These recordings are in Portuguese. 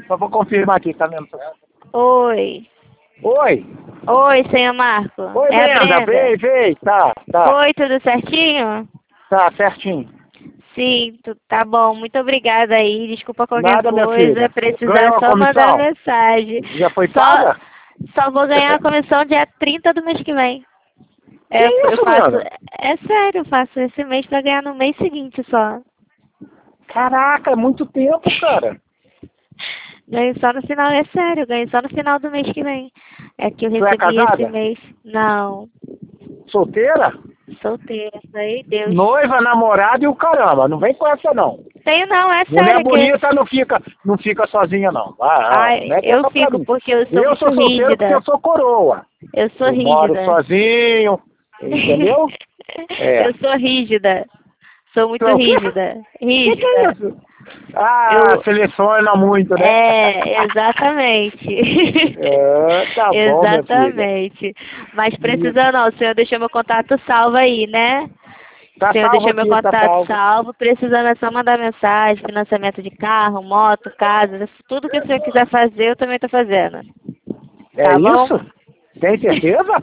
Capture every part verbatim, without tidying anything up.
Só vou confirmar aqui, tá vendo? Oi. Oi. Oi, senhor Marco. Oi, é a Brenda. Brenda. Vem, vem. Tá, tá. Oi, tudo certinho? Tá, certinho. Sim, tu- tá bom. Muito obrigada aí. Desculpa qualquer Nada, minha coisa. filha. Precisar Ganhou a só mandar comissão? mensagem. Já foi Só, paga? só vou ganhar a comissão dia trinta do mês que vem. Que É, eu isso, faço. Brenda? É sério, eu faço esse mês pra ganhar no mês seguinte só. Caraca, é muito tempo, cara. Ganho só no final, é sério, ganho só no final do mês que vem. É que eu Tu é recebi esse casada? mês. Não, Solteira? solteira, aí Deus. Noiva, namorada e o caramba. Não vem com essa, não. Tenho não, é Mulher sério. Que... bonita não fica, não fica sozinha, não. Ah, Ai, mete eu essa pra fico mim. porque eu sou Eu muito sou solteiro porque rígida. eu sou coroa. Eu sou Eu moro rígida. sozinho, entendeu? É. Eu sou rígida. Sou muito Tu é o quê? rígida. Que que é Rígida. isso? Ah, Eu... seleciona muito, né? É, exatamente. É, tá bom, minha filha. Exatamente. Mas Isso. precisa não, o senhor deixou meu contato salvo aí, né? O Tá senhor salvo deixou meu aqui, tá contato salvo. salvo, precisando é só mandar mensagem, financiamento de carro, moto, casa, tudo que o senhor quiser fazer, eu também tô fazendo. É Tá bom? isso? Tem certeza?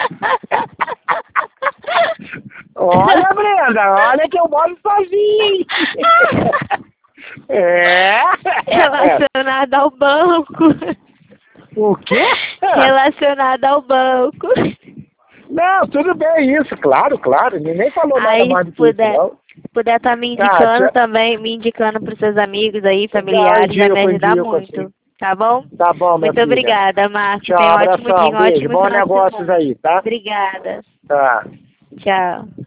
Olha, Brenda, olha que eu moro sozinho. É. Relacionado ao banco. O quê? Relacionado ao banco. Não, tudo bem isso, claro, claro. Ninguém falou nada Aí, mais se do que isso, puder, não. puder tá me Tá, indicando tchau. também, me indicando pros seus amigos aí, Dá, familiares, vai me indico, ajudar indico, muito. assim. Tá bom? Tá bom, minha Muito filha. obrigada, Marco. Tchau, Tenha um ótimo dia, abração, um beijo. ótimo Bons final de negócios semana. aí, tá? Obrigada. Tá. Tchau.